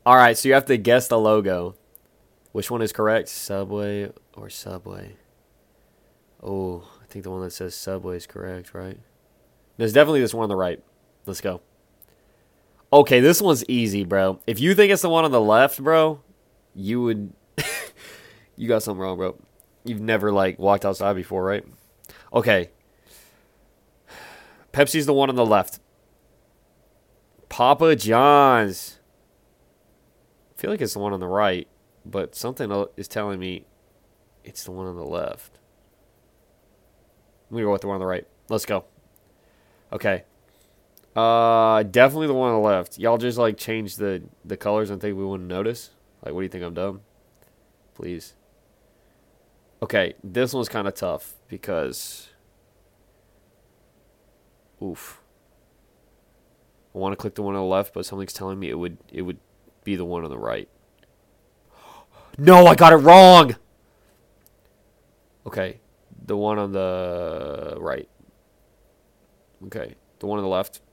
All right, so you have to guess the logo. Which one is correct? Subway or Subway? Oh, I think the one that says Subway is correct, right? There's definitely this one on the right. Let's go. Okay, this one's easy, bro. If you think it's the one on the left, bro, you would... you got something wrong, bro. You've never, like, walked outside before, right? Okay. Pepsi's the one on the left. Papa John's. I feel like it's the one on the right, but something is telling me it's the one on the left. I'm gonna go with the one on the right. Let's go. Okay. Definitely the one on the left. Y'all just like change the colors and think we wouldn't notice. Like, what do you think? I'm dumb? Please. Okay, this one's kind of tough because, oof. I want to click the one on the left, but something's telling me it would be the one on the right. No, I got it wrong. Okay, the one on the right. Okay, the one on the left.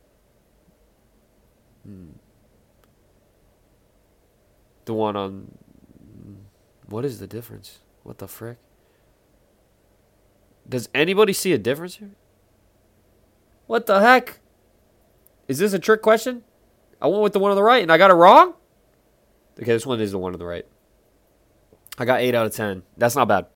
The one on... What is the difference? What the frick? Does anybody see a difference here? What the heck? Is this a trick question? I went with the one on the right and I got it wrong? Okay, this one is the one on the right. I got 8 out of 10. That's not bad.